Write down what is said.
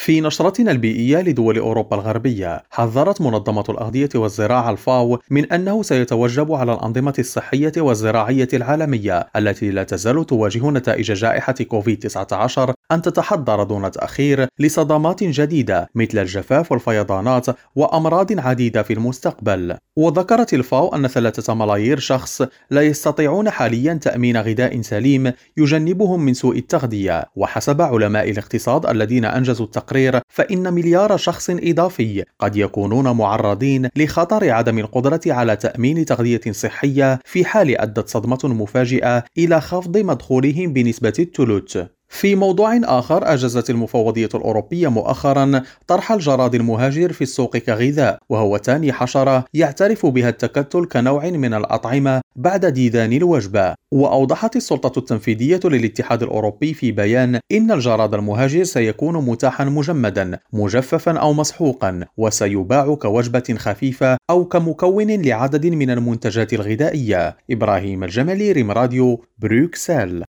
في نشرتنا البيئية لدول أوروبا الغربية، حذرت منظمة الأغذية والزراعة الفاو من أنه سيتوجب على الأنظمة الصحية والزراعية العالمية التي لا تزال تواجه نتائج جائحة كوفيد-19 أن تتحضر دون تأخير لصدمات جديدة مثل الجفاف والفيضانات وأمراض عديدة في المستقبل. وذكرت الفاو أن 3 ملايير شخص لا يستطيعون حاليا تأمين غذاء سليم يجنبهم من سوء التغذية، وحسب علماء الاقتصاد الذين أنجزوا التقرير فإن مليار شخص إضافي قد يكونون معرضين لخطر عدم القدرة على تأمين تغذية صحية في حال أدت صدمة مفاجئة إلى خفض مدخولهم بنسبة الثلث. في موضوع آخر، أجازت المفوضية الأوروبية مؤخرا طرح الجراد المهاجر في السوق كغذاء، وهو ثاني حشرة يعترف بها التكتل كنوع من الأطعمة بعد ديدان الوجبة. وأوضحت السلطة التنفيذية للاتحاد الأوروبي في بيان إن الجراد المهاجر سيكون متاحا مجمدا مجففا أو مسحوقا، وسيباع كوجبة خفيفة أو كمكون لعدد من المنتجات الغذائية. إبراهيم الجملي، ريم راديو، بروكسل.